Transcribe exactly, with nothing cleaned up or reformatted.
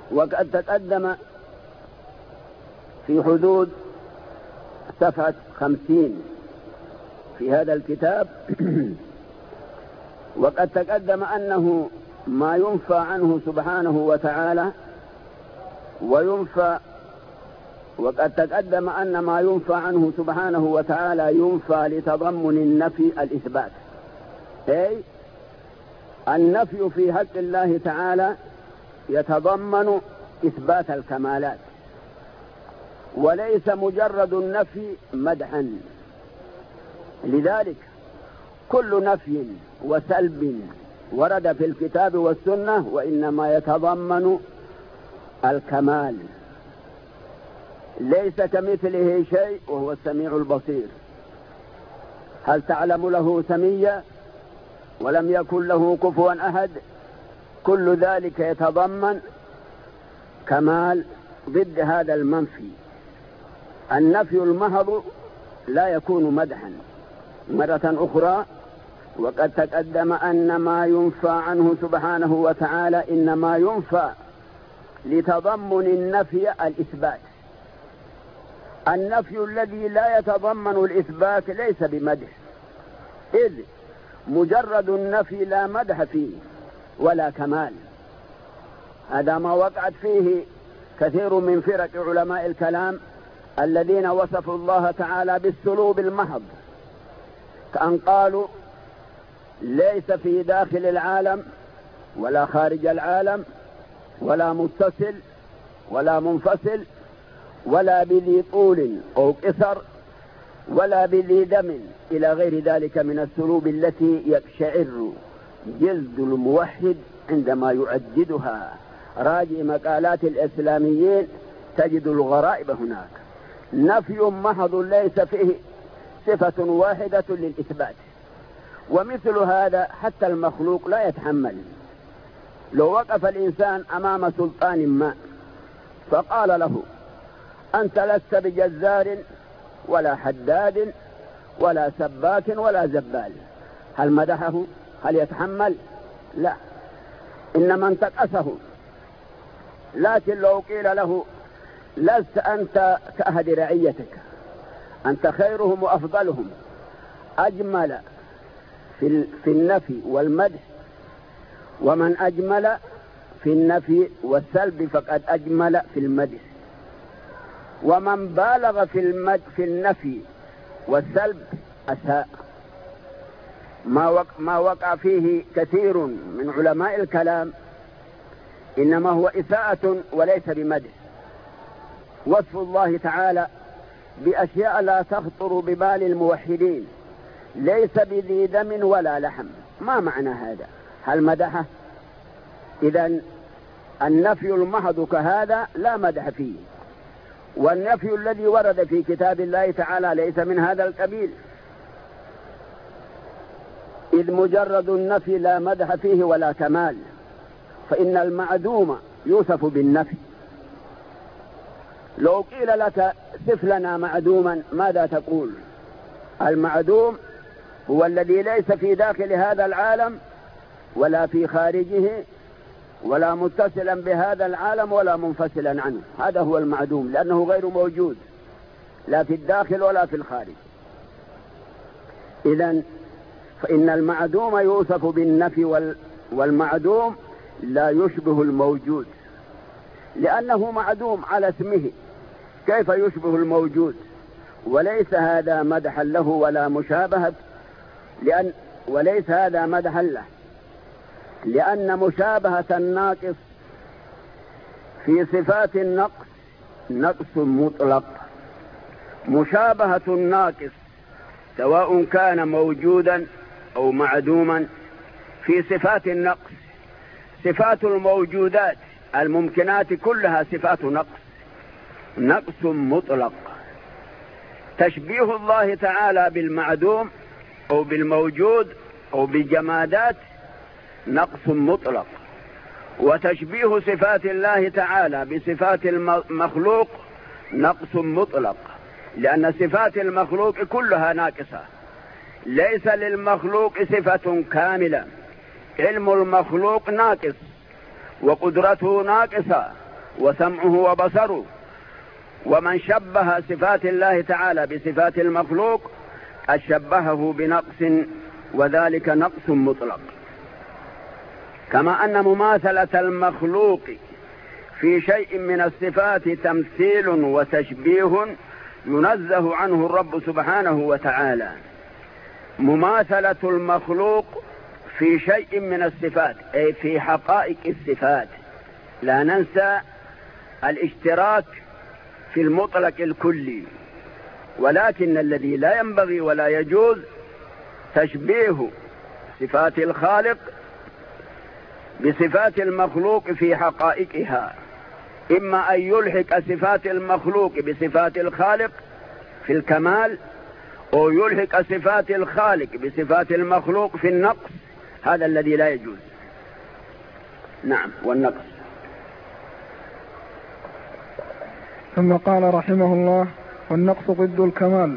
وقد تقدم في حدود صفحة خمسين في هذا الكتاب وقد تقدم أنه ما ينفى عنه سبحانه وتعالى وينفى وقد تقدم أن ما ينفى عنه سبحانه وتعالى ينفى لتضمن النفي الإثبات، أي النفي في حق الله تعالى يتضمن إثبات الكمالات، وليس مجرد النفي مدحا. لذلك كل نفي وسلب ورد في الكتاب والسنة وإنما يتضمن الكمال، ليس كمثله شيء وهو السميع البصير. هل تعلم له سميا ولم يكن له كفوا أحد؟ كل ذلك يتضمن كمال ضد هذا المنفي. النفي المحض لا يكون مدحا. مرة أخرى وقد تقدم أن ما ينفى عنه سبحانه وتعالى إنما ينفى لتضمن النفي الإثبات. النفي الذي لا يتضمن الإثبات ليس بمدح، إذ مجرد النفي لا مدح فيه ولا كمال. هذا ما وقعت فيه كثير من فرق علماء الكلام الذين وصفوا الله تعالى بالسلوب المحض، كأن قالوا ليس في داخل العالم ولا خارج العالم ولا متصل ولا منفصل ولا بذي طول أو قصر ولا بذي دم إلى غير ذلك من السلوب التي يقشعر جلد الموحد عندما يعددها. راجع مقالات الإسلاميين تجد الغرائب هناك. نفي محض ليس فيه صفة واحدة للإثبات. ومثل هذا حتى المخلوق لا يتحمل. لو وقف الإنسان أمام سلطان ما فقال له أنت لست بجزار ولا حداد ولا سباك ولا زبال، هل مدحه؟ هل يتحمل؟ لا، إنما انتقصه. لكن لو قيل له لست أنت كأحد رعيتك، أنت خيرهم وأفضلهم، أجمل في في النفي والمدح، ومن أجمل في النفي والسلب فقد أجمل في المدح، ومن بالغ في المد في النفي والسلب أساء. ما وقع, ما وقع فيه كثير من علماء الكلام إنما هو إساءة وليس بمدح. وصف الله تعالى بأشياء لا تخطر ببال الموحدين، ليس بذي دم ولا لحم. ما معنى هذا؟ هل مدحه؟ إذن النفي المحض كهذا لا مدح فيه، والنفي الذي ورد في كتاب الله تعالى ليس من هذا القبيل، إذ مجرد النفي لا مدح فيه ولا كمال. فإن المعدوم يوصف بالنفي. لو قيل لك صف لنا معدوما ماذا تقول؟ المعدوم هو الذي ليس في داخل هذا العالم ولا في خارجه ولا متصلا بهذا العالم ولا منفصلا عنه. هذا هو المعدوم، لأنه غير موجود لا في الداخل ولا في الخارج. إذن فإن المعدوم يوصف بالنفي، والمعدوم لا يشبه الموجود لأنه معدوم على اسمه، كيف يشبه الموجود؟ وليس هذا مدحا له ولا مشابهة، لأن وليس هذا مدحا له، لأن مشابهة الناقص في صفات النقص نقص مطلق. مشابهة الناقص سواء كان موجودا أو معدوما في صفات النقص. صفات الموجودات الممكنات كلها صفات نقص، نقص مطلق. تشبيه الله تعالى بالمعدوم أو بالموجود أو بالجمادات نقص مطلق، وتشبيه صفات الله تعالى بصفات المخلوق نقص مطلق، لأن صفات المخلوق كلها ناقصة، ليس للمخلوق صفة كاملة. علم المخلوق ناقص وقدرته ناقصة وسمعه وبصره. ومن شبه صفات الله تعالى بصفات المخلوق أشبهه بنقص، وذلك نقص مطلق. كما أن مماثلة المخلوق في شيء من الصفات تمثيل وتشبيه ينزه عنه الرب سبحانه وتعالى. مماثلة المخلوق في شيء من الصفات أي في حقائق الصفات، لا ننسى الاشتراك في المطلق الكلي، ولكن الذي لا ينبغي ولا يجوز تشبيه صفات الخالق بصفات المخلوق في حقائقها، إما أن يلحق صفات المخلوق بصفات الخالق في الكمال، أو يلحق صفات الخالق بصفات المخلوق في النقص، هذا الذي لا يجوز. نعم، والنقص. ثم قال رحمه الله: والنقص ضد الكمال.